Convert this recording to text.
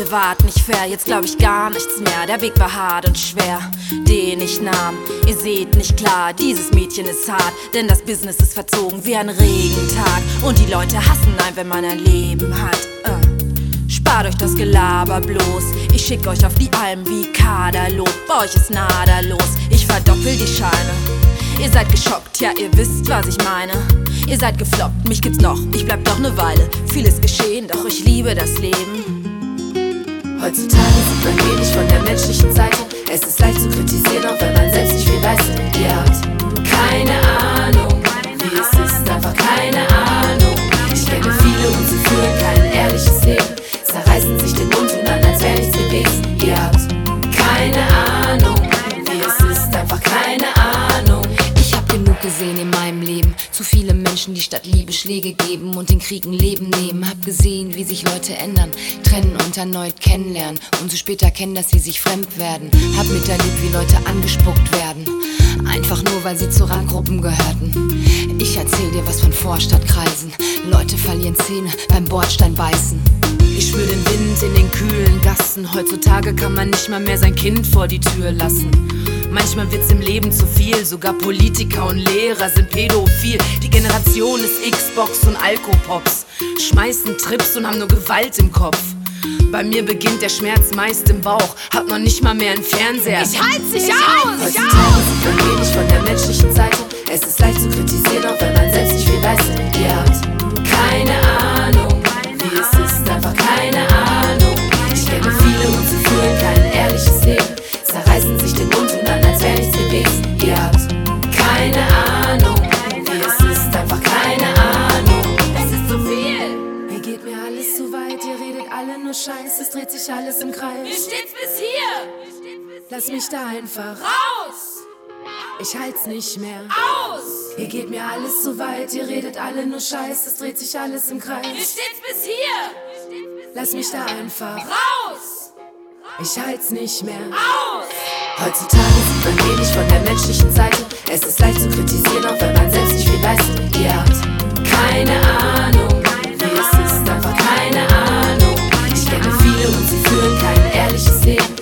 wir warten nicht fair, jetzt glaub ich gar nichts mehr. Der Weg war hart und schwer, den ich nahm. Ihr seht nicht klar, dieses Mädchen ist hart, denn das Business ist verzogen wie ein Regentag. Und die Leute hassen einen, wenn man ein Leben hat. Spart euch das Gelaber bloß, ich schick euch auf die Alm wie Kaderlob. Bei euch ist nada los, ich verdoppel die Scheine. Ihr seid geschockt, ja ihr wisst, was ich meine. Ihr seid gefloppt, mich gibt's noch, ich bleib doch ne Weile. Vieles geschehen, doch ich liebe das Leben. Heutzutage sieht man wenig von der menschlichen Seite. Es ist leicht zu kritisieren, auch wenn man selbst nicht viel leistet. Ihr habt keine Ahnung, wie es ist, einfach keine Ahnung. Ich kenne viele und sie führen kein ehrliches Leben. Zerreißen sich den Mund und dann, als wäre nichts gewesen. Ihr habt keine Ahnung, wie es ist, einfach keine Ahnung. Ich hab genug gesehen in meinem Leben. Zu viele Menschen, die statt Liebe Schläge geben und in Kriegen Leben nehmen. Hab gesehen, wie sich Leute ändern, trennen und erneut kennenlernen. Und so später kennen, dass sie sich fremd werden. Hab miterlebt, wie Leute angespuckt werden, einfach nur, weil sie zu Ranggruppen gehörten. Ich erzähl dir was von Vorstadtkreisen. Leute verlieren Zähne beim Bordstein beißen. Ich spür den Wind in den kühlen Gassen. Heutzutage kann man nicht mal mehr sein Kind vor die Tür lassen. Manchmal wird's im Leben zu viel, sogar Politiker und Lehrer sind pädophil. Die Generation ist Xbox und Alkopops, schmeißen Trips und haben nur Gewalt im Kopf. Bei mir beginnt der Schmerz meist im Bauch, hab noch nicht mal mehr einen Fernseher. Ich halt's nicht aus! Heutzutage sieht man wenig von der menschlichen Seite. Es ist leicht zu kritisieren, auch wenn man selbst nicht viel leistet. Ihr habt keine Ahnung, wie es ist, einfach keine Ahnung. Ich kenne viele und sie führen kein ehrliches Leben. Zerreißen sich den Mund und dann, als wäre nichts gewesen. Ihr habt keine Ahnung, wie es ist, einfach keine Ahnung. Es ist zu viel! Hier geht mir alles zu weit, ihr redet alle nur Scheiß, es dreht sich alles im Mir Kreis. steht's bis hier! Lass mich da einfach Raus! ich halt's nicht mehr. Aus! Hier geht mir alles zu weit, ihr redet alle nur Scheiß, es dreht sich alles im Mir Kreis. steht's bis hier! Lass mich da einfach, Raus! ich halt's nicht mehr. Aus! Heutzutage sieht man wenig von der menschlichen Seite. Es ist leicht zu kritisieren, auch wenn man selbst nicht viel leistet. Ihr habt keine Ahnung, wie es ist, einfach keine Ahnung. Ich kenne viele und sie führen kein ehrliches Leben.